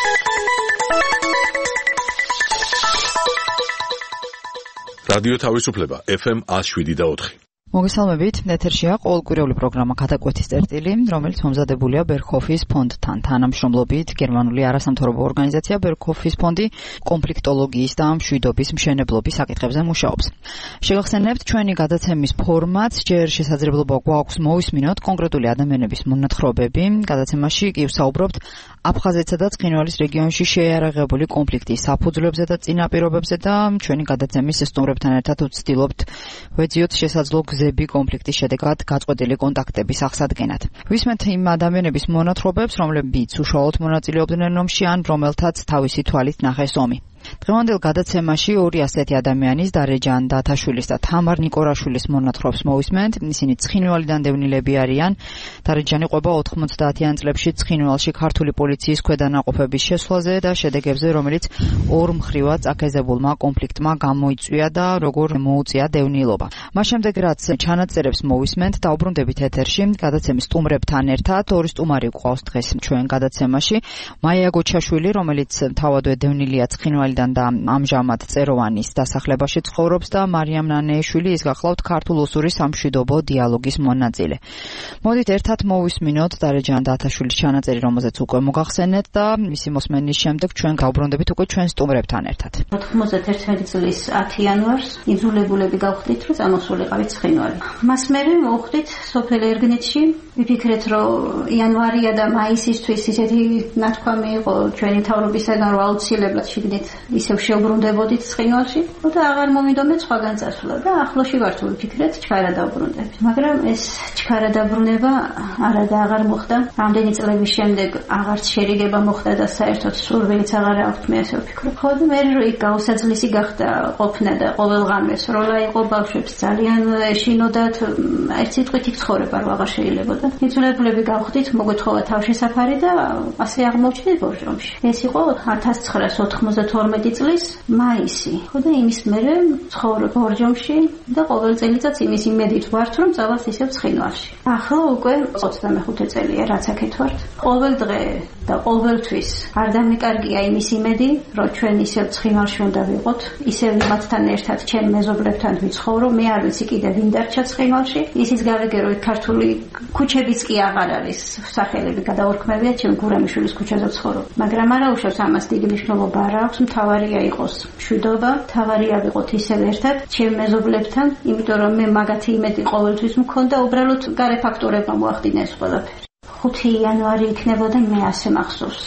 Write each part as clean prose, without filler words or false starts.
რადიო თავისუფლება FM 107.4. მოგესალმებით, ეთერშია ყოველკვირეული პროგრამა გადაკვეთის წერტილი, რომელიც მომზადებულია ბერქჰოფის ფონდთან თანამშრომლობით. გერმანული არასამთავრობო ორგანიზაცია ბერქჰოფის ფონდი კონფლიქტოლოგიის და მშვიდობის მშენებლობის საკითხებზე მუშაობს. შეგახსენებთ, ჩვენი გადაცემის ფორმატს ჯერ შესაძლებლობა გვაქვს მოვისმინოთ კონკრეტული ადამიანების მონათხრობები. გადაცემაში კი ვსაუბრობთ აფხაზეთსა და ცხინვალის რეგიონში შეიარაღებული კონფლიქტის საფუძვლებზე და წინაპირობებზე და ჩვენი გადაცემის სტუმრებთან ერთად ვცდილობთ ვეძიოთ შესაძლო გზები კონფლიქტის შედეგად გაწყვეტილი კონტაქტების აღსადგენად. ვისმენთ იმ ადამიანების მონათხრობებს, რომლებიც უშუალოდ მონაწილეობდნენ ომში ან რომელთაც თავისი თვალით ნახეს ომი. დღევანდელ გადაცემაში ორი ასეთი ადამიანის, დარეჯან დათაშვილის და თამარ ნიკორაშვილის მონათხრობს მოვისმენთ. ისინი ცხინვალიდან დევნილები არიან. დარეჯანი ყვება 90-იან წლებში ცხინვალში ქართული პოლიციის ქვედანაყოფების შესვლაზე და შედეგებზე, რომელიც ორ მხრივად წაქეზებულმა კონფლიქტმა გამოიწვია და როგორ მოუწია დევნილობა. მას შემდეგ, რაც ჩანაწერებს მოვისმენთ, დაუბრუნდებით ეთერში გადაცემის სტუმრებთან ერთად. ორი სტუმარი გვყავს დღეს ჩვენ გადაცემაში. მაია გოჩაშვილი, რომელიც თავადვე დევნილია ცხინვალიდან და ამჟამად წეროვანის დასახლებაში ცხოვრობს და მარიამ ნანეიშვილი, ის გახლავთ ქართულ-ოსური სამშვიდობო დიალოგის მონაწილე. მოდით ერთად მოვისმინოთ დარეჯან დათაშვილის ჩანაწერი, რომელზეც უკვე მოგახსენეთ და მისი მოსმენის შემდეგ ჩვენ გავბრუნდებით უკვე ჩვენ სტუმრებთან ერთად. 91 წლის 10 იანვარს იძულებულები გავხდით, რომ წამოსულიყავით ცხინვალი. მას მერე მოვხდით სოფელ ერგნიტში. ვიფიქრეთ, რომ იანვარია და მაისისთვის ისეთი ნათქვამი იყო ჩვენი მთავრობისაგან, რომ აუცილებლად შიგნით ისევ შევბრუნდებოდით ცხინვალში და აღარ მომიდომეთ სხვაგან წასვლა და ახლოში ვართ ვიფიქრეთ ჩქარა დავბრუნდებით. მაგრამ ეს ჩქარა დაბრუნება არა და აღარ მოხდა. რამდენი წლების შემდეგ აღარც შერიგება მოხდა და საერთოდ სურვილიც აღარ აქვს, მე ასე ვფიქრობ. ხო და მე რო იქ გაუსაძლისი გახდა ყოფნა და ყოველღამე სროლა იყო ბავშვებს ძალიან ეშინოდათ, ერთ სიტყვით იქ ცხოვრება რო აღარ შეიძლებოდა. იძულებულები გავხდით მოგვეთხოვა თავშესაფარი და ასე აღმოჩნდით ბორჯომში. ეს იყო 1992 წლის მაისი. ხო და იმის მერე ცხოვრობ ბორჯომში და ყოველ წელიწადს იმის იმედით ვართ, რომ წავალთ ისევ ცხინვალში. ახლა უკვე 25 წელია რაც აქეთ ვართ. ყოველ დღე და ყოველთვის არ დამეკარგია იმის იმედი, რომ ჩვენ ისევ ცხინვალში უნდა ვიყოთ, ისევ იმათთან ერთად ჩემ მეზობლებთან ვიცხოვრო. მე არ ვიცი კიდე ვინ დარჩა ცხინვალში. ისიც გავიგე, რომ ქართული ქუჩებიც კი აღარ არის სახელები გადაურქმევია, ჩემ გურამიშვილის ქუჩაზე ვცხოვრობ. მაგრამ არა უშავს ამას დიდი მნიშვნელობა არ აქვს. მთავარია იყოს მშვიდობა, მთავარია ვიყოთ ისევ ერთად ჩემ მეზობლებთან, იმიტომ რომ მე მაგათი იმედი ყოველთვის მქონდა, უბრალოდ გარე ფაქტორებმა მოახდინა ეს ყველაფერი. 5 იანვარი იქნებოდა, მე ასე მახსოვს,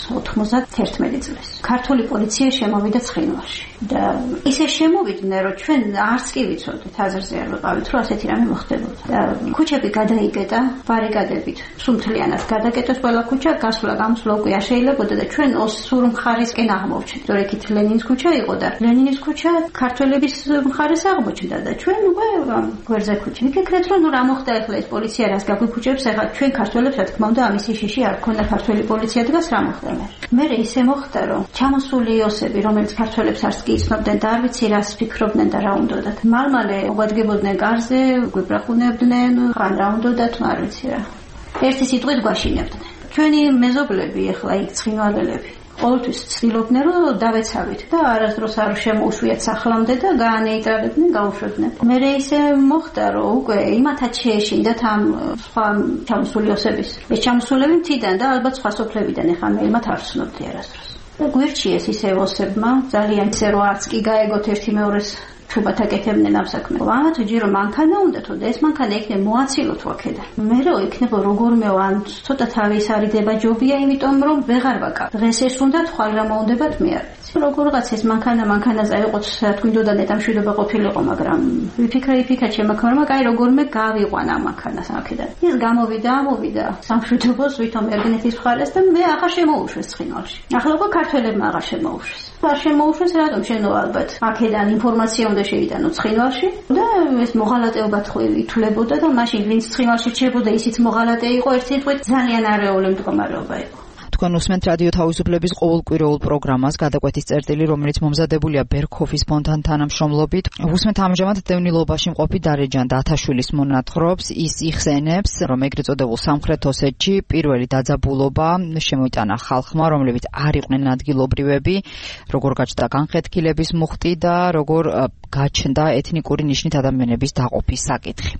91 წლის. ქართული პოლიცია შემოვიდა ცხინვალში და ისე შემოვიდნენ, რომ ჩვენ არც კი ვიცოდით, აზერზე არ ვიყავით, რომ ასეთი რამე მოხდებოდა. და ქუჩები გადაიკეტა, ბარიკადებით, სუმთლიანად გადაკეტეს ყველა ქუჩა, გასვლა-გამოსვლა უკვე არ შეიძლებოდა და ჩვენ ოსურ მხარისკენ აღმოვჩნდით. რომ იქით ლენინის ქუჩა იყო და ლენინის ქუჩა ქართველების მხარეს აღმოჩნდა და ჩვენ უკვე გვერდზე ქუჩა. ვიფიქრეთ, რომ რა მოხდა ახლა ეს პოლიცია რას გაგვიქუჩებს, ახლა ჩვენ ქართველებს რა თქმა უნდა ამის შიში არ ქონდა ქართველი პოლიცია დგას რა მოხდა მე ისე მოხდა რომ ჩამოსული იოსები რომელიც ქართველებს არც კი იცნობდნენ და არ ვიცი რას ფიქრობდნენ და რა უნდათ მალმალე მოგვადგებოდნენ კარზე გვიბრახუნებდნენ ხან რა უნდათ არ ვიცი რა ერთი სიტყვით გვაშინებდნენ ჩვენი მეზობლები ახლა იქ ცხინვალელები ყოველთვის ცდილობდნენ რომ დავეცავით და არასდროს არ შემოუშვიათ სახლამდე და გაანეიტრალებდნენ, გაუშვებდნენ. მე ისე მოხდა რომ უკვე იმათაც შეეშინდათ ამ სხვა ჩამოსული ოსების. ეს ჩამოსულები მთიდან და ალბათ სხვა სოფლებიდან ეხლა მე იმათ არ ვცნობდი არასდროს. და გვირჩიეს ისე ოსებმა ძალიან ისე რომ არც კი გაეგოთ ერთი მეორეს ჩუბათ აკეთებდნენ ამ საქმეს. ამათ ვიჯერო მანქანა უნდა თო და ეს მანქანა იქნება მოაცილოთ აქედან. მე რო იქნება როგორმე ან ცოტა თავის არიდება ჯობია, იმიტომ რომ ვეღარ ვაკა. დღეს ეს უნდა თვალ რა მოუნდებათ მე არ ვიცი. როგორღაც ეს მანქანაზე აიყოთ რა თქინდოდა ნეტამშვიდობა ყოფილიყო, მაგრამ ვიფიქრე შემაქორმა, კაი როგორმე გავიყვანა მანქანას აქედან. ის გამოვიდა სამშვიდობოს ვითომ ერგნეთის მხარეს და მე აღარ შემოუშვეს ცხინვალში. ახლა უკვე ქართველებმა აღარ შემოუშვეს. არ შემოუშვეს რატომ შენო ალბათ აქედან ინფორმაცია უნდა შეიტანოთ ცხინვალში და ეს მოღალატეობა ითვლებოდა და მაშინ ვინც ცხინვალში რჩებოდა ისიც მოღალატე იყო ერთ სიტყვით ძალიან არეული მდგომარეობა იყო. თქვენ უსმენთ რადიო თავისუფლების ყოველკვირეულ პროგრამას გადაკვეთის წერტილი, რომელიც მომზადებულია ბერქოფის ფონდთან თანამშრომლობით. უსმენთ ამჟამად დევნილობაში მყოფი დარეჯან დათაშვილის მონათხრობს. ის იხსენებს, რომ ეგრეთ წოდებულ სამხრეთ ოსეთში პირველი დაძაბულობა შემოიტანა ხალხმა, რომლებიც არ იყვნენ ადგილობრივები, როგორ გაჩნდა განხეთქილების მუხტი და როგორ გაჩნდა ეთნიკური ნიშნით ადამიანების დაყოფის საკითხი.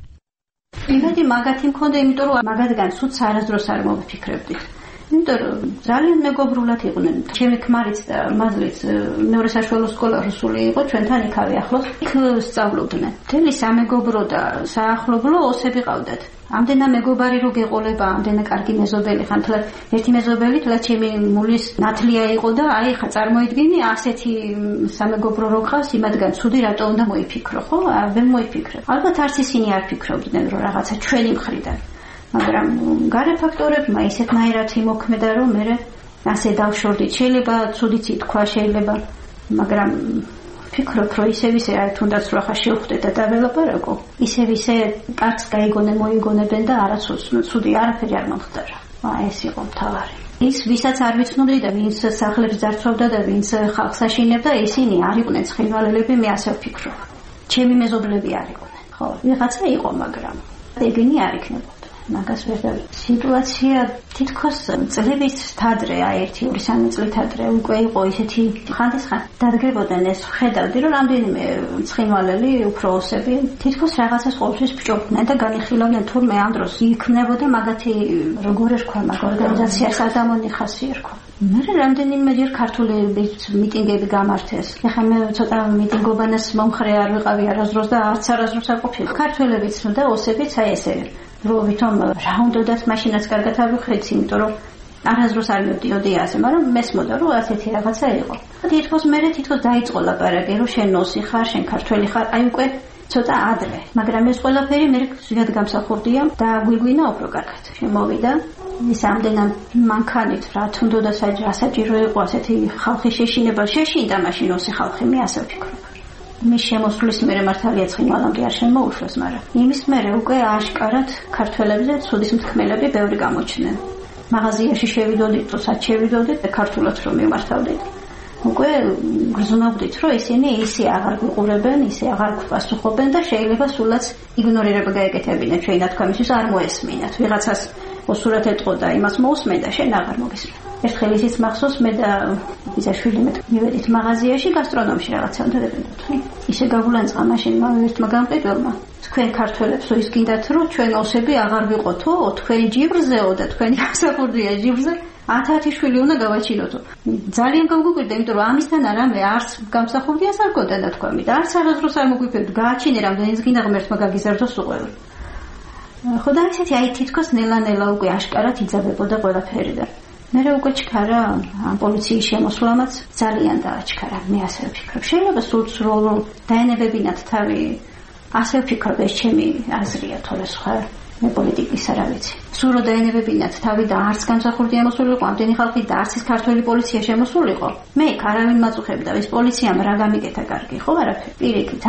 იმედი მაგათი მქონდა, იმიტომ რომ მაგათგან სულს არასდროს არ მოვიფიქრებდი. იმიტომ რომ ძალიან მეგობრულად იყვნენ. ჩემი ქმარიც და მაზლიც მეორე საშუალო სკოლა რუსული იყო, ჩვენთან იქავე ახლოს. იქ სწავლობდნენ. მთელი სამეგობრო და საახლობლო ოსები ყავდათ. ამდენა მეგობარი რო გეყოლება, ამდენა კარგი მეზობელი ხან, თლა ერთი მეზობელი თლა ჩემი მულის ნათლია იყო და აი ხა წარმოიდგინე ასეთი სამეგობრო რო ყავს, იმათგან ცუდი რატო უნდა მოიფიქრო, ხო? ვერ მოიფიქრებ. ალბათ არც ისინი არ ფიქრობდნენ, რომ რაღაცა ჩვენი მხრიდან. მაგრამ გარე ფაქტორებმა ისეთნაირად იმოქმედა, რომ მე ასე დავშორდით. შეიძლება ცუდიც ითქვა, შეიძლება, მაგრამ ფიქრობ, რომ ისე აი თუნდაც რო ახლა შევხვდეთ და დაველაპარაკო, ისე კარგს გაიგონენ, მოიგონებდნენ და არაცუს ცუდი არაფერი არ მომხდარა. ეს იყო მთავარი. ის ვისაც არ ვიცნობდი და ვინც სახლებს ძარცვავდა და ვინც ხალხს აშინებდა, ისინი არ იყვნენ ცხინვალელები, მე ასე ვფიქრობ. ჩემი მეზობლები არ იყვნენ. ხო, ვიღაცა იყო, მაგრამ ეგენი არ იქნებოდა. მაგას ვერ და სიტუაცია თითქოს წლების თადრე, აი 1-2 წლით ადრე უკვე იყო ისეთი ხანდახან დადგებოდნენ ეს ხედავდი, რომ რამდენიმე ცხინვალელი უფროსები თითქოს რაღაცას ყოველთვის ბჭობდნენ და განიხილავდნენ თურმე ამ დროს იქმნებოდა მაგათი როგორ ერქვა მაგ ორგანიზაციას ადამონი ხასი ერქვა. მე რამდენიმეჯერ ქართული მიტინგები გამართეს. ეხლა მე ცოტა მიტინგობანას მომხრე არ ვიყავი არასდროს და არც არასდროს არ ყოფილი. ქართველებიც და ოსებიც აი ესე რო ვითომ რა უნდათ მაშინაც კარგად არ ვიხედით, იმიტომ რომ არასდროს არ მივდიოდი ასე, მაგრამ მესმოდა რომ ასეთი რაღაცა იყო. თითქოს დაიწყო ლაპარაკი, რომ შენ ოსი ხარ, შენ ქართველი ხარ, აი უკვე ცოტა ადრე, მაგრამ ეს ყველაფერი მე ზოგად გამსახურდია და გვიგვინა უფრო კარგად. შემოვიდა ის ამდენად მანქანით რა თუნდოდა საჭირო იყო ასეთი ხალხის შეშინება, შეშინდა მაშინ ოსი ხალხი, მე ასე ვფიქრობ. მის შემოსვლის მერე მართალია ცხინვალამდე არ შემოუშვეს, მაგრამ იმის მერე უკვე აშკარად ქართველებზე ცუდის მთქმელები ბევრი გამოჩნდნენ. მაღაზიაში შევიდოდით, თოსაც შევიდოდით და ქართულად რომ მიმართავდით. უკვე გრძნობდით, რომ ისინი ისე აღარ გვიყურებენ, ისე აღარ გვპასუხობენ და შეიძლება სულაც იგნორირება გაეკეთებინათ ჩვენი ნათქვამისთვის, არ მოესმინათ. ვიღაცას ოსურად ეტყო და იმას მოусმენ და შენ აღარ მოგისმენ. ერთხელ ისიც მახსოვს, მე და ბიძაშვილი მე მივედით მაღაზიაში გასტრონომში რაღაცა უნდა ვიყიდოთ. ისე გაგულანწყა მაშინ ერთმა გამყიდველმა. თქვენ ქართველებსო ის გინდათ, რომ ჩვენ ოსები აღარ ვიყოთო, თქვენი ჯიბრზეო და თქვენი გასახურდია ჯიბრზე. 10 შვილი უნდა გავაჩინოთო. ძალიან გავგვიკვირდა, იმიტომ რომ ამისთან არამე არც გამსახურდიას არ გქონდა ნათქვამი და არც არასდროს არ მოგვიფერდა. გააჩინე რამდენიც გინდა ღმერთმა გაგიზარდოს უყევი. ხო და ისეთი აი თითქოს ნელა-ნელა უკვე აშკარად იძაბებოდა ყველაფერი და მე უკვე ჩქარა ამ პოლიციის შემოსვლამაც ძალიან დააჩქარა. მე ასე ვფიქრობ. შეიძლება სულს რო დაენებებინათ თავი, ასე ვფიქრობ, ეს ჩემი აზრია, თორე სხვა მე პოლიტიკის არ ვიცი. სულ რო დაენებებინათ თავი და არც გამსახურდია მოსულიყო, ამდენი ხალხი და არც ის ქართველი პოლიცია შემოსულიყო. მე იქ არავინ მაწუხებდა, ის პოლიციამ რა გამიგეთა კარგი, ხო არაფერი. პირიქით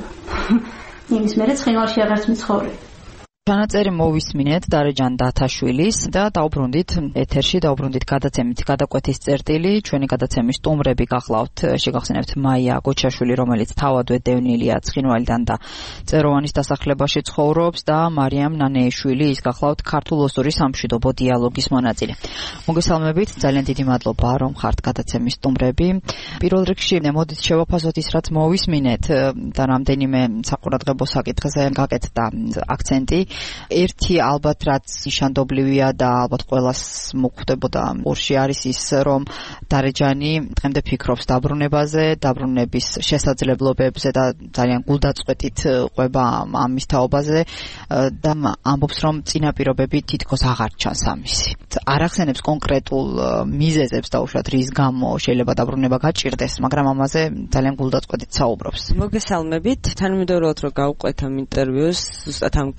იმის მერე ცხინვალში აღარც მიცხოვრე. ჩანაწერი მოვისმინეთ დარეჯან დათაშვილის და დაუბრუნდით ეთერში, დაუბრუნდით გადაცემით გადაკვეთის წერტილი. ჩვენი გადაცემის სტუმრები გახლავთ, შეგახსენებთ მაია გოჩაშვილი, რომელიც თავადვე დევნილია ცხინვალიდან და წეროვანის დასახლებაში ცხოვრობს და მარიამ ნანეიშვილი, ის გახლავთ ქართულ ოსური სამშვიდობო დიალოგის მონაწილე. მოგესალმებით, ძალიან დიდი მადლობა რომ ხართ გადაცემის სტუმრები. პირველ რიგში მოდით შევაფასოთ ის, რაც მოვისმინეთ და რამდენიმე საყურადღებო საკითხზე გაკეთდა აქცენტი. ერთი ალბათ რაც ნიშანდობლივია და ალბათ ყველას მოხვდებოდა ორში არის ის, რომ დარეჯანი დღემდე ფიქრობს დაბრუნებაზე, დაბრუნების შესაძლებლობებზე და ძალიან გულდაწყვეტით ყვება ამის თაობაზე და ამბობს, რომ წინაპირობები თითქოს აღარ ჩანს ამისი. არ ახსენებს კონკრეტულ მიზეზებს დაუშვათ, რის გამო შეიძლება დაბრუნება გაჭირდეს, მაგრამ ამაზე ძალიან გულდაწყვეტით საუბრობს. მოგესალმებით, თანმიმდევრულად რომ გავყვეთ ამ ინტერვიუს, ზუსტად ამ განცდით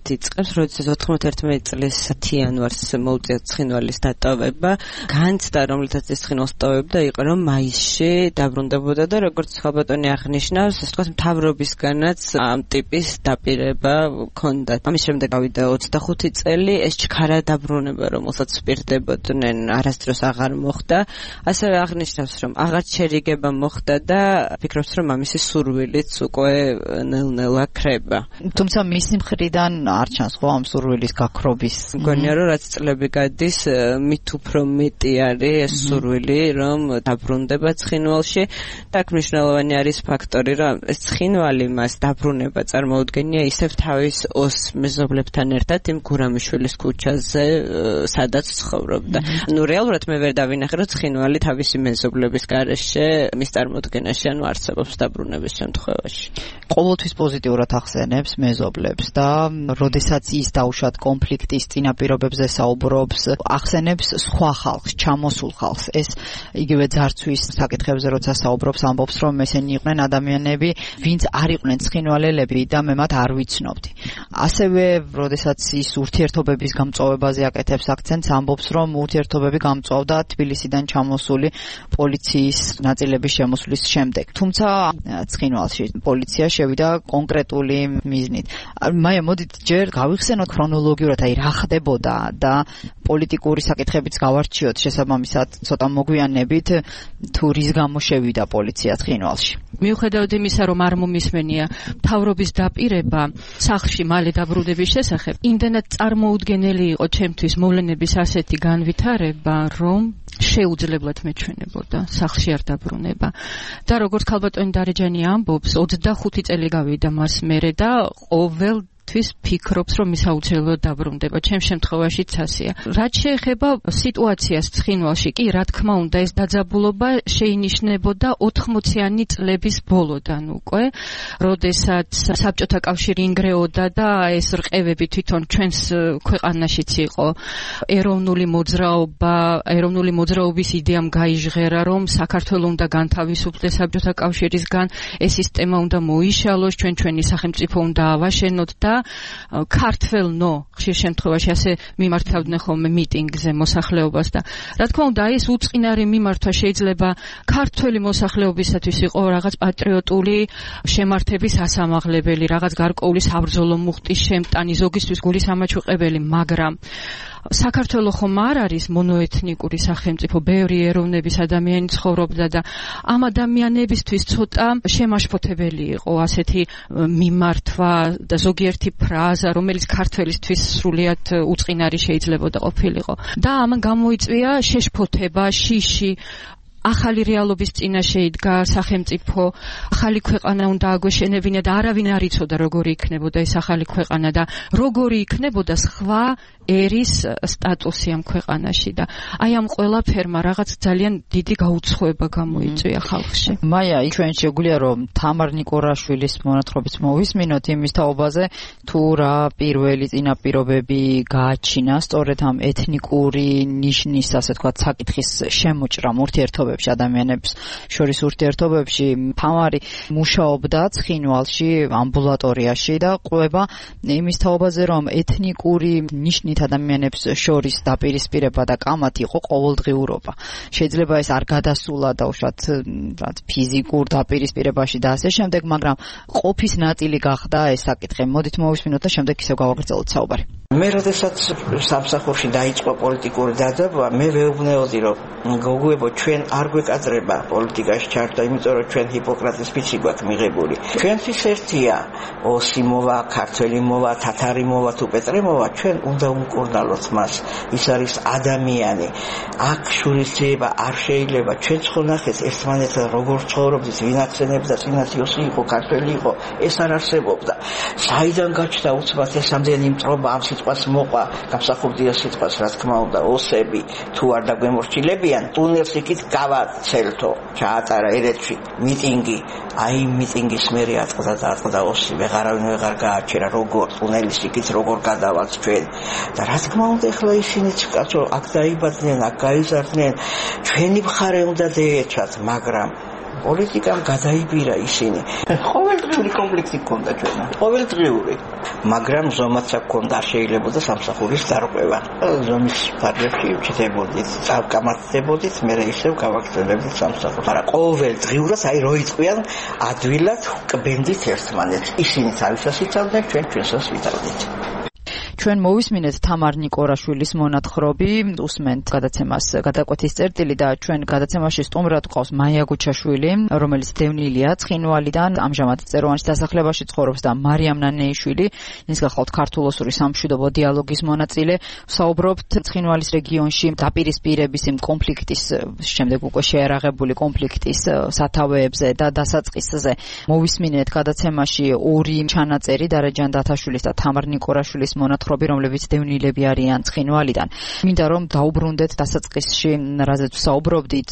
იწყებს, როდესაც 91 წლის 10 იანვარს მოუწია ცხინვალის დატოვება. განცდა, რომლითაც ეს ცხინვალს ტოვებდა, იყო რომ მაისში დაბრუნდებოდა და როგორც ხალბატონი აღნიშნავს, ასე ვთქვათ, მთავრობისგანაც ამ ტიპის დაპირება ჰქონდა. ამის შემდეგ გავიდა 25 წელი, ეს ჩქარა დაბრუნება, რომელსაც ვპირდებოდნენ, არასდროს აღარ მოხდა. ასევე აღნიშნავს, რომ აღარც შერიგება მოხდა და ფიქრობს, რომ ამისი სურვილიც უკვე ნელ-ნელა ქრება. თუმცა მისი მხრიდან არ ჩანს ხო ამ სურვილის გაქრობის. მგონია რომ რაც წლები გადის, მით უფრო მეტი არის ეს სურვილი, რომ დაბრუნდება ცხინვალში და აქ მნიშვნელოვანი არის ფაქტორი, რომ ეს ცხინვალი მას დაბრუნება წარმოუდგენია ისევ თავის ოს მეზობლებთან ერთად იმ გურამიშვილის ქუჩაზე, სადაც ცხოვრობდა. ნუ რეალურად მე ვერ დავინახე, რომ ცხინვალი თავისი მეზობლების გარეშე მის წარმოდგენაში ანუ არსებობს დაბრუნების შემთხვევაში. ყოველთვის პოზიტიურად ახსენებს მეზობლებს და როდესაც ის დაუშვათ კონფლიქტის წინაპირობებზე საუბრობს, ახსენებს სხვა ხალხს, ჩამოსულ ხალხს. ეს იგივე ძარცვის საკითხებზე როცა საუბრობს, ამბობს, რომ ესენი იყვნენ ადამიანები, ვინც არ იყვნენ ცხინვალელები და მე მათ არ ვიცნობდი. ასევე როდესაც ის ურთიერთობების გამწვავებაზე აკეთებს აქცენტს, ამბობს, რომ ურთიერთობები გამწვავდა თბილისიდან ჩამოსული პოლიციის ნაწილების შემოსვლის შემდეგ. თუმცა ცხინვალში პოლიცია შევიდა კონკრეტული მიზნით. მაია, მოდით ჯერ გავიხსენოთ ქრონოლოგიურად, აი რა ხდებოდა და პოლიტიკური საკითხებიც გავარჩიოთ შესაბამისად, ცოტა მოგვიანებით თუ რის გამო შევიდა პოლიცია ცხინვალში. მიუხედავად იმისა, რომ არ მომისმენია მთავრობის დაპირება სახლში მალე დაბრუნების შესახებ, იმდენად წარმოუდგენელი იყო ჩემთვის მოვლენების ასეთი განვითარება, რომ შეუძლებლად მეჩვენებოდა სახლში არ დაბრუნება. და როგორც ქალბატონი დარეჯანი ამბობს, 25 წელი გავიდა მას მერე და ყოველთვის ფიქრობს, რომ ის აუცილებლად დაბრუნდება. ჩემ შემთხვევაშიც ასეა. რაც შეეხება სიტუაციას ცხინვალში, კი, რა თქმა უნდა, ეს დაძაბულობა შეინიშნებოდა 80-იანი წლების ბოლოდან უკვე, როდესაც საბჭოთა კავშირი ინგრეოდა და ეს რყევები თვითონ ჩვენს ქვეყანაშიც იყო. ეროვნული მოძრაობის იდეამ გაიჟღერა, რომ საქართველო უნდა განთავისუფლდეს საბჭოთა კავშირისგან, ეს სისტემა უნდა მოიშალოს, ჩვენი სახელმწიფო უნდა ავაშენოთ და ქართველნო ხშირ შემთხვევაში ასე მიმართავდნენ ხოლმე მიტინგზე მოსახლეობას და რა თქმა უნდა ეს უწყინარი მიმართვა შეიძლება ქართველი მოსახლეობისათვის იყო რაღაც პატრიოტული შემართების ასამაღლებელი, რაღაც გარკვეული საბრძოლო მუხტის შემტანი, ზოგისთვის გულის ამაჩუყებელი, მაგრამ საქართველო ხომ არ არის მონოეთნიკური სახელმწიფო, ბევრი ეროვნების ადამიანი ცხოვრობდა და ამ ადამიანებისთვის ცოტა შემაშფოთებელი იყო ასეთი მიმართვა და ზოგიერთი ფრაზა, რომელიც ქართველისთვის სრულიად უწყინარი შეიძლებოდა ყოფილიყო. და ამან გამოიწვია შეშფოთება, შიში, ახალი რეალობის წინაშე იდგა სახელმწიფო, ახალი ქვეყანა უნდა აგვეშენებინა და არავინ არ იცოდა როგორი იქნებოდა ეს ახალი ქვეყანა და როგორი იქნებოდა სხვა ერის სტატუსი ამ ქვეყანაში და აი ამ ყველაფერმა რაღაც ძალიან დიდი გაუცხოება გამოიწვია ხალხში. მაია, ჩვენ შეგვიძლია რომ თამარ ნიკორაშვილის მონათხრობის მოვისმინოთ იმის თაობაზე, თუ რა პირველი წინაპირობები გააჩინა სწორედ ამ ეთნიკური ნიშნის, ასე ვთქვათ, საკითხის შემოჭრამ ურთიერთობებში, ადამიანებს შორის ურთიერთობებში. თამარი მუშაობდა ცხინვალში ამბულატორიაში და ყვება იმის თაობაზე, რომ ეთნიკური ნიშნით ადამიანებს შორის დაპირისპირება და კამათი იყო ყოველდღიურობა. შეიძლება ეს არ გადასულა და უშუალოდ ფიზიკურ დაპირისპირებაში და ასე შემდეგ, მაგრამ ყოფის ნაწილი გახდა ეს საკითხი. მოდით მოვისმინოთ და შემდეგ ისევ გავაგრძელოთ საუბარი. მე როდესაც სამსახურში დაიწყო პოლიტიკური დაძაბვა, მე ვეუბნეოდი, რომ გოგუებო, ჩვენ არ გვეკადრება პოლიტიკაში ჩართვა, იმიტომ რომ ჩვენ ჰიპოკრატეს ფიცი გვაქვს მიღებული. ჩვენთვის ერთია, ოსი მოვა, ქართველი მოვა, თათარი მოვა თუ პეტრე მოვა, ჩვენ უნდა უკურნალოთ მას. ის არის ადამიანი. აქ შურისძიება არ შეიძლება. ჩვენ ცხონახეთ ერთმანეთთან როგორ ცხოვრობდით, ვინ ახსენებდა წინათ ოსი იყო, ქართველი იყო, ეს არ არსებობდა. საიდან გაჩნდა უცბად ეს ამდენი მტრობა ამ სიტყვას მოყვა, გამსახურდია სიტყვას, რა თქმა უნდა, ოსები თუ არ დაგვემორჩილებიან, ტუნელს იქით გავაცელთო. ჩაატარა ერეთში მიტინგი, აი მიტინგის მერე ატყდა ოსი, ვეღარავინ ვეღარ გააჩერა, როგორ ტუნელის იქით როგორ გადავალთ ჩვენ. და რა თქმა უნდა, ეხლა ისინიც კაცო აქ დაიბადნენ, აქ გაიზარდნენ, ჩვენი მხარე უნდა დაეჩათ, მაგრამ პოლიტიკამ გადაიბირა ისინი. ყოველდღიური კონფლიქტი ჰქონდა ჩვენ. ყოველდღიური. მაგრამ ზომაც ჰქონდა შეიძლებოდა სამსახურის დარღვევა. ზომის ფარგლებში ვჭდებოდით, წავკამათდებოდით, მე ისევ გავაგრძელებდით სამსახურს. მაგრამ ყოველდღიურად რო იყვიან ადვილად კბენდით ერთმანეთს. ისინი თავისას იცავდნენ, ჩვენ ჩვენსაც ვიცავდით. ჩვენ მოვისმინეთ თამარ ნიკორაშვილის მონათხრობი, უსმენთ გადაცემას გადაკვეთის წერტილი და ჩვენ გადაცემაში სტუმრად ყავს მაია გუჩაშვილი, რომელიც დევნილია ცხინვალიდან, ამჟამად წეროვანში დასახლებაში ცხოვრობს და მარიამ ნანეიშვილი, ის გახლავთ ქართულ-ოსური სამშვიდობო დიალოგის მონაწილე. საუბრობთ ცხინვალის რეგიონში დაპირისპირების იმ კონფლიქტის, შემდეგ უკვე შეერაღებული კონფლიქტის სათავეებზე და დასაწყისზე. მოვისმინეთ გადაცემაში ორი ჩანაწერი დარეჯან დათაშვილის და თამარ ნიკორაშვილის მონათხრობი, რომლებიც დევნილები არიან ცხინვალიდან. მინდა რომ დაუბრუნდეთ დასაწყისში, რაზეც საუბრობდით,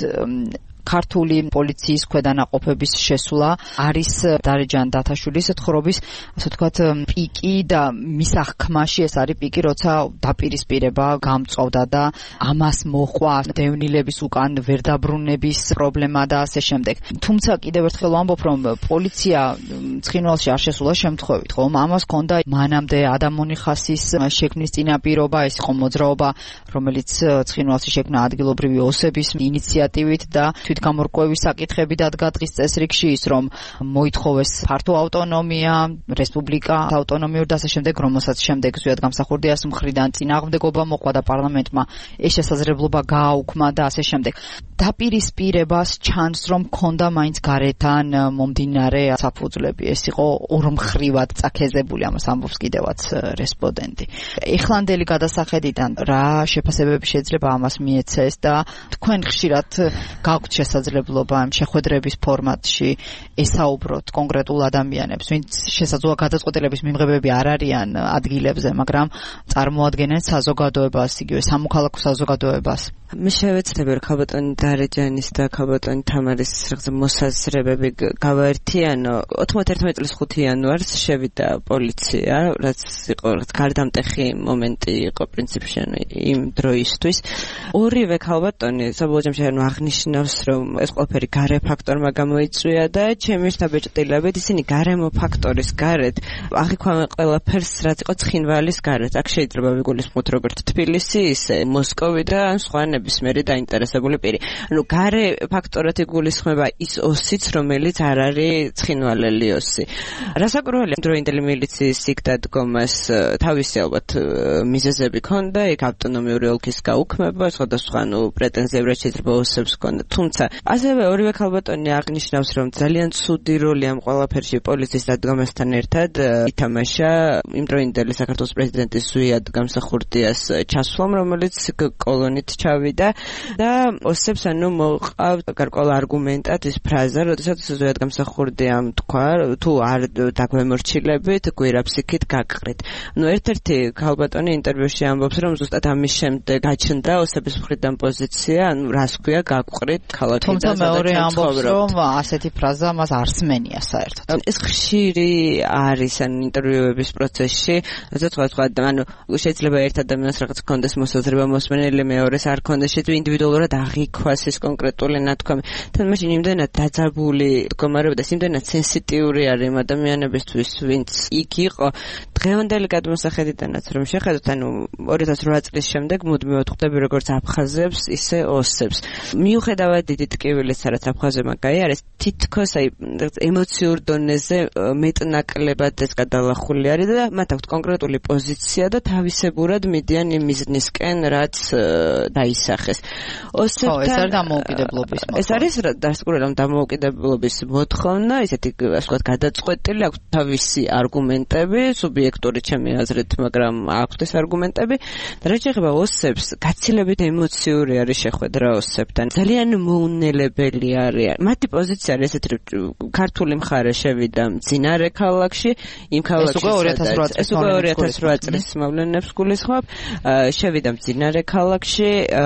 ქართული პოლიციის ქვედანაყოფების შესვლა არის დარეჯან დათაშვილის თხრობის, ასე ვთქვათ, პიკი და მის აღქმაში ეს არის პიკი, როცა დაპირისპირება გამწვავდა და ამას მოჰყვა დევნილების უკან ვერდაბრუნების პრობლემა და ასე შემდეგ. თუმცა კიდევ ერთხელ ვამბობ, რომ პოლიცია ცხინვალში არ შესულა შემთხვევით, ხომ? ამას ჰქონდა მანამდე ადამონი ხასის შექმნის წინაპირობა, ეს იყო მოძრაობა, რომელიც ცხინვალში შექმნა ადგილობრივი ოსების ინიციატივით და გამორკვევის საკითხები დადგა დღის წესრიგში, ის რომ მოითხოვეს ფართო ავტონომია, რესპუბლიკა ავტონომიურ და ასე შემდეგ, რომელსაც შემდეგ ზუსტად გამსახურდიას მხრიდან წინააღმდეგობა მოყვა და პარლამენტმა ეს შესაძლებლობა გააუქმა და ასე შემდეგ. დაპირისპირებას ჩანს, რომ ქონდა მაინც გარეთან მომდინარე საფუძვლები. ეს იყო ორმხრივად წაქეზებული, ამას ამბობს კიდევაც რესპონდენტი. ეხლანდელი გადასახედიდან რა შეფასებები შეიძლება ამას მიეცეს და თქვენ ხშირად გაქვთ შესაძლებლობა ამ შეხვედრების ფორმატში ესაუბროთ კონკრეტულ ადამიანებს, ვინც შესაძლოა გადაწყვეტილების მიმღებები არ არიან ადგილებზე, მაგრამ წარმოადგენენ საზოგადოებას, იგივე სამოქალაქო საზოგადოებას. მე შევეცდები რომ ქალბატონი დარეჯანის და ქალბატონი თამარის რაღაცა მოსაზრებები გავაერთიანო. 91 წლის 5 იანვარს შევიდა პოლიცია, რაც იყო გარდამტეხი მომენტი იყო პრინციპში იმ დროისთვის. ორივე ქალბატონი საბოლოო ჯამში აღნიშნავს, რომ ეს ყველაფერი გარე ფაქტორმა გამოიწვია და ჩემი შთაბეჭდილებით ისინი გარემო ფაქტორის გარეთ აღიქვამენ ყველაფერს, რაც იყო ცხინვალის გარეთ. აქ შეიძლება ვიგულისხმოთ როგორც თბილისი, ისე მოსკოვი და სხვა ნებისმიერი დაინტერესებული პირი. ანუ გარე ფაქტორად იგულისხმება ის ოსიც, რომელიც არ არის ცხინვალელი ოსი. რასაკვირველია, დროინდელი მილიციის იქ დადგომას თავისი ალბათ მიზეზები ჰქონდა, იქ ავტონომიური ოლქის გაუქმება, სხვადასხვა პრეტენზიები რაც შეიძლება ოსებს ჰქონდა. თუმცა ასევე ორივე ქალბატონი აღნიშნავს, რომ ძალიან ცუდი როლი ამ ყველაფერში პოლიციის დადგომასთან ერთად ითამაშა იმდროინდელი საქართველოს პრეზიდენტის ზვიად გამსახურდიას ჩასვლამ, რომელიც კოლონით ჩავიდა და ოსებს ანუ მოყავთ გარკვეულ არგუმენტად ის ფრაზა, როდესაც ზვიად გამსახურდიამ თქვა, თუ არ დაგვემორჩილებით, გვირაბსიქით გაგყრით. ნუ ერთ-ერთი ქალბატონი ინტერვიუში ამბობს, რომ ზუსტად ამის შემდეგ გაჩნდა ოსების მხრიდან პოზიცია, ანუ რას ქვია გაგყრით ქალაქიდან. თუმცა მეორე ამბობს, რომ ასეთი ფრაზა მას არ სმენია საერთოდ. ეს ხშირი არის ან ინტერვიუების პროცესში, როდესაც სხვა ანუ შეიძლება ერთ ადამიანს რაღაც კონდეს მოსაზრება მოსმენელი, მეორეს არ კონდეს, შეიძლება ინდივიდუალურად აღიქვას ეს კონკრეტული ნათქვამი. თან მაშინ იმდენად დაძაბული მდგომარეობა და იმდენად სენსიტიური არის იმ ადამიანებისთვის, ვინც იქ იყო, დღევანდელი გადმოსახედიდანაც რომ შეხედოთ, ანუ 2008 წლის შემდეგ მუდმივად ხვდები როგორც აფხაზებს, ისე ოსებს. მიუხედავად დიდი ტკივილის რაც აფხაზებმა გაიარეს, თითქოს აი ემოციურ დონეზე მეტნაკლებად ეს გადალახული არის და მათ აქვთ კონკრეტული პოზიცია და თავისებურად მიდიან იმ მიზნისკენ, რაც დაისახეს. ოსებთან ეს არის დამოუკიდებლობის მოთხოვნა. ეს არის დასკვნელად დამოუკიდებლობის მოთხოვნა, ისეთი ასე ვთქვათ გადაწყვეტილი, აქვს თავისი არგუმენტები, სუბიექტური ჩემი აზრით, მაგრამ აქვს ეს არგუმენტები და რაც შეეხება ოსებს, გაცილებით ემოციური არის შეხვედრა ოსებთან. ძალიან მოუნელებელი არის. მათი პოზიცია არის ესეთი, რომ ქართული მხარე შევიდა მძინარე ქალაქში, იმ ქალაქში ეს უკვე 2008 წლის მოვლენებს გულისხმობ, შევიდა მძინარე ქალაქში,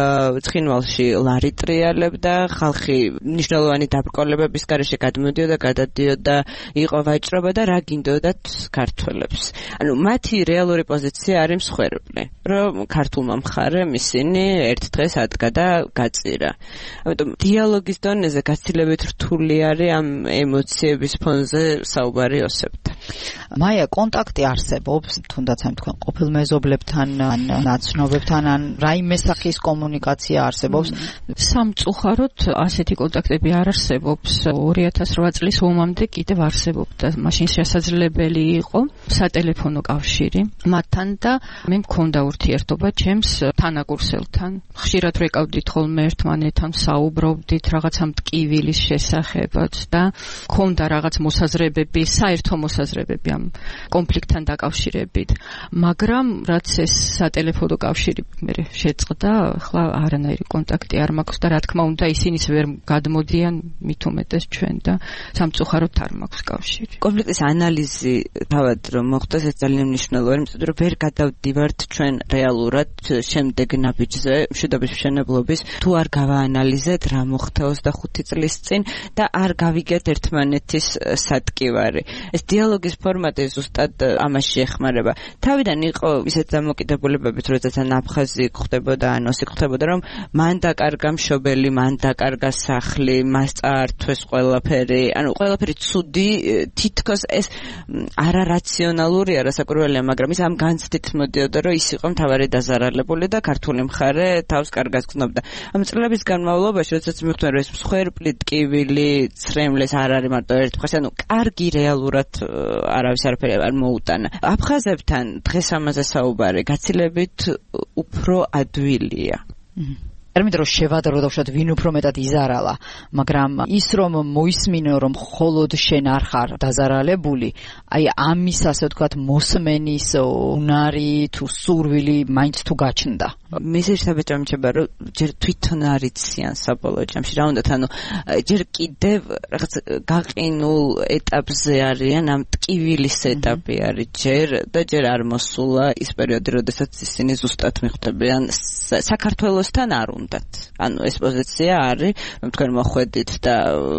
ცხინვალში ლარი ტრიალებდა, ხალხი მნიშვნელოვანი დაბრკოლებების გარეშე გადმოდიოდა, გადადიოდა, იყო ვაჭრობა და რა გინდოდათ ქართველებს. ანუ მათი რეალური პოზიცია არის მსხვერპლი, რომ ქართულმა მხარემ ისინი ერთ დღეს ადგა და გაწირა. ამიტომ დიალოგის დონეზე გაცილებით რთული არის ამ ემოციების ფონზე საუბარი ოსებთან. მაია, კონტაქტი არსებობს თუნდაც ამ თქვენ ყოფილ მეზობლებთან, ან ნაცნობებთან, ან რაიმე სახის კომუნიკაცია არსებობს? სამწუხაროდ ასეთი კონტაქტები არ არსებობს. 2008 წლის ომამდე კიდევ არსებობდა. მაშინ შესაძლებელი იყო სატელეფონო კავშირი მათთან და მე მქონდა ურთიერთობა ჩემს თანაკურსელთან. ხშირად ვეკავდით ხოლმე ერთმანეთთან, საუბრობდით რაღაცა მტკივილის შესახებაც და მქონდა რაღაც მოსაზრებები, საერთო მოსაზრებები ამ კონფლიქტთან დაკავშირებით. მაგრამ რაც ეს სატელეფონო კავშირი მე შეწყდა, ახლა არანაირი კონტაქტი არ მაქვს და რა თქმა უნდა ისინიც ვერ გადმოდიან მით უმეტეს ჩვენ და სამწუხაროდ არ მაქვს კავშირი. კონფლიქტის ანალიზი თავად რომ მოხდეს ეს ძალიან მნიშვნელოვანია, იმიტომ რომ ვერ გადავდივართ ჩვენ რეალურად შემდეგ ნაბიჯზე მშვიდობის მშენებლობის თუ არ გავაანალიზეთ რა მოხდა 25 წლის წინ და არ გავიგეთ ერთმანეთის სატკივარი. ეს დიალოგის ფორმატი ზუსტად ამაში ეხმარება. თავიდან იყო ისეთ დამოკიდებულებებით, როდესაც ან აფხაზი ხდებოდა, ან ოსი ხდებოდა, რომ მან დაკარგა მშობელი, მან დაკარგა სახლი, მას წაართვეს ყველაფერი, ანუ ყველაფერი ცუდი, თითქოს ეს არარაციონალურია, რასაკვირველია, მაგრამ ის ამ განცდით მოდიოდა, რომ ის იყო მთავარი დაზარალებული და ქართული მხარე თავს კარგად გრძნობდა. ამ წლების განმავლობაში, როდესაც მივხვდნენ, რომ ეს მსხვერპლი, ტკივილი, ცრემლეს არ არის მარტო ერთ მხარეს, ანუ კარგი რეალურად არავის არაფერი არ მოუტანა. აფხაზებთან დღეს ამაზე საუბარი გაცილებით უფრო ადვილია. იმიტომ რომ შევადრო და უშოთ ვინ უფრო მეტად იზარალა, მაგრამ ის რომ მოისმინო რომ მხოლოდ შენ არ ხარ დაზარალებული, აი ამის ასე ვთქვათ მოსმენის უნარი თუ სურვილი მაინც თუ გაჩნდა. მისე შეთაბეჭამჭება რომ ჯერ თვითონ არ იციან საბოლოო ჯამში რა უნდათ, ანუ ჯერ კიდევ რაღაც გაყინულ ეტაპზე არიან, ამ ტკივილის ეტაპი არის ჯერ და ჯერ არ მოსულა ის პერიოდი, როდესაც ისინი ზუსტად მიხვდებიან საქართველოსთან არ უნდათ. ანუ ეს პოზიცია არის, რომ თქვენ მოხვედით და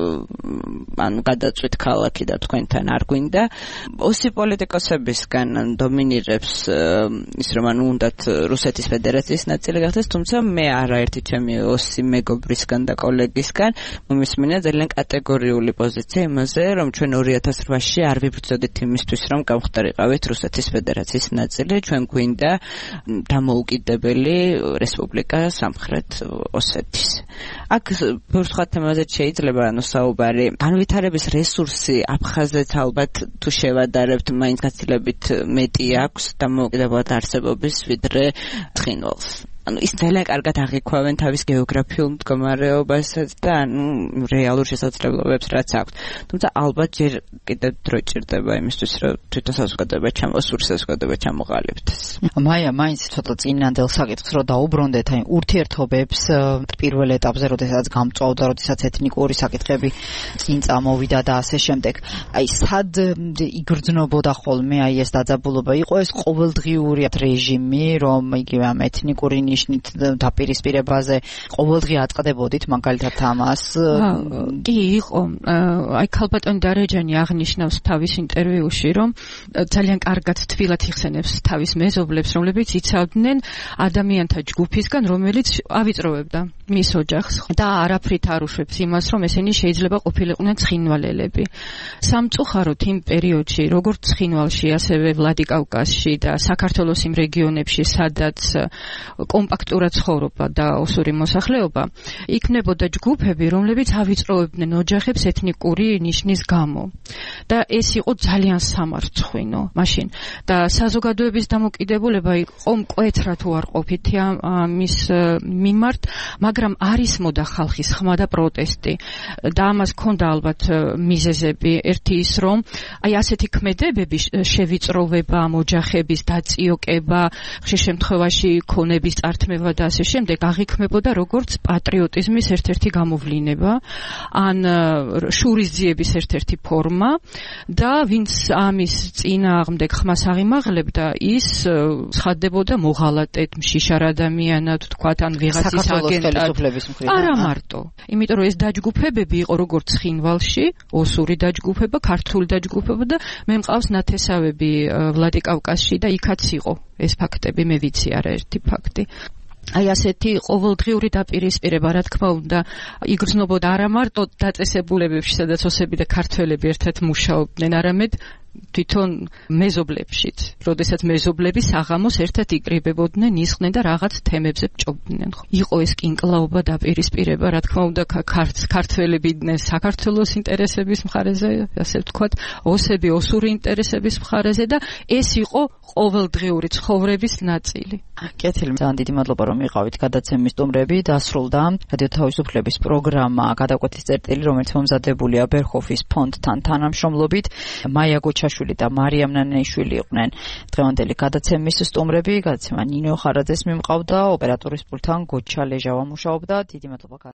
ანუ გადაწვით ქალაქი და თქვენთან არ გვინდა. ოსი პოლიტიკოსებისგან დომინირებს ის რომ ანუ უნდათ რუსეთის ფედერაციის ნაწილი გახდეს, თუმცა მე არაერთი ჩემი ოსი მეგობრისგან და კოლეგისგან მომისმინა ძალიან კატეგორიული პოზიცია იმაზე, რომ ჩვენ 2008-ში არ ვიბრძოდით იმისთვის, რომ გავხდარიყავით რუსეთის ფედერაციის ნაწილი, ჩვენ გვინდა დამოუკიდებელი რესპუბლიკა სამხრეთ ოსეთის. აქ ბევრ სხვა თემაზეც შეიძლება ანუ საუბარი. განვითარების რესურსი აფხაზეთს ალბათ თუ შევადარებთ, მაინც გაცილებით მეტი აქვს დამოუკიდებლად არსებობის ვიდრე ცხინვალს. ანუ ის ძალიან კარგად აღიქვავენ თავის გეოგრაფიულ მდგომარეობასაც და ანუ რეალურ შესაძლებლობებს რაც აქვს. თუმცა ალბათ ჯერ კიდევ დრო ჭირდება იმისთვის, რომ თვითონ საზოგადოება საზოგადოება ჩამოყალიბდეს. მაია, მაინც ცოტა წინანდელ საკითხს რო დაუბრუნდეთ, აი ურთიერთობებს პირველ ეტაპზე, როდესაც გამწვავდა, როდესაც ეთნიკური საკითხები წინ წამოვიდა და ასე შემდეგ. აი სად იგრძნობოდა ხოლმე აი ეს დაძაბულობა? იყო ეს ყოველდღიური რეჟიმი, რომ იგივე ამ ეთნიკური ნიშნით დაპირისპირებაზე ყოველდღე აწყდებოდით მაგალითად ამას? კი, იყო. აი ქალბატონი დარეჯანი აღნიშნავს თავის ინტერვიუში, რომ ძალიან კარგად თბილად იხსენებს თავის მეზობლებს, რომლებიც იცავდნენ ადამიანთა ჯგუფისგან, რომელიც ავიწროვებდა მის ოჯახს და არაფრით არ უშვებს იმას, რომ ესენი შეიძლება ყოფილიყვნენ ცხინვალელები. სამწუხაროდ იმ პერიოდში, როგორც ცხინვალში, ასევე ვლადიკავკაზში და საქართველოს იმ რეგიონებში, სადაც კომპაქტურად ცხოვრობა და ოსური მოსახლეობა, იქნებოდა ჯგუფები, რომლებიც ავიწროვებდნენ ოჯახებს ეთნიკური ნიშნის გამო. და ეს იყო ძალიან სამარცხვინო მაშინ. და საზოგადოების დამოკიდებულება იყო მკვეთრად უარყოფითი ამის მიმართ, მაგრამ არის მოდა ხალხის ხმა და პროტესტი და ამას ქონდა ალბათ მიზეზები. ერთი ის რომ აი ასეთი ქმედებები შევიწროვება, მოჯახების დაწიოკება, ხშირ შემთხვევაში ქონების წართმევა და ასე შემდეგ აღიქმებოდა როგორც პატრიოტიზმის ერთ-ერთი გამოვლინება, ან შურისძიების ერთ-ერთი ფორმა და ვინც ამის წინააღმდეგ ხმას აღიმაღლებდა, ის ცხადდებოდა მოღალატედ, მშიშარ ადამიანად, თქვათ, ან ვიღაცის აგენტად. არა მარტო. იმიტომ რომ ეს დაჯგუფებები იყო როგორც ცხინვალში, ოსური დაჯგუფება, ქართული დაჯგუფება და მე მყავს ნათესავები ვლადიკავკაზში და იქაც იყო ეს ფაქტები, მე ვიცი არაერთი ფაქტი. აი ასეთი ყოველდღიური დაპირისპირება, რა თქმა უნდა, იგრძნობოდა არა მარტო დაწესებულებებში, სადაც ოსები და ქართველები ერთად მუშაობდნენ, არამედ თვითონ მეზობლებშიც, როდესაც მეზობლები საღამოს ერთად იკრიბებოდნენ, ისხდნენ და რაღაც თემებზე ბჭობდნენ. იყო ეს კინკლაობა, დაპირისპირება, რა თქმა უნდა, ქართველები იდნენ საქართველოს ინტერესების მხარეზე, ასე ვთქვათ, ოსები ოსური ინტერესების მხარეზე და ეს იყო ყოველდღიური ცხოვრების ნაწილი. კეთილი, ძალიან დიდი მადლობა რომ იყავით გადაცემის სტუმრები. დასრულდა რადიო თავისუფლების პროგრამა გადაკვეთის წერტილი, რომელიც მომზადებულია ბერხოფის ფონდთან თანამშრომლობით. მაია გოჩაშვილი და მარიამ ნანეიშვილი იყვნენ დღევანდელი გადაცემის სტუმრები. გადაცემა ნინო ხარაძეს მიმყავდა, ოპერატორის პულტთან გოჩა ლეჟავა მუშაობდა. დიდი მადლობა.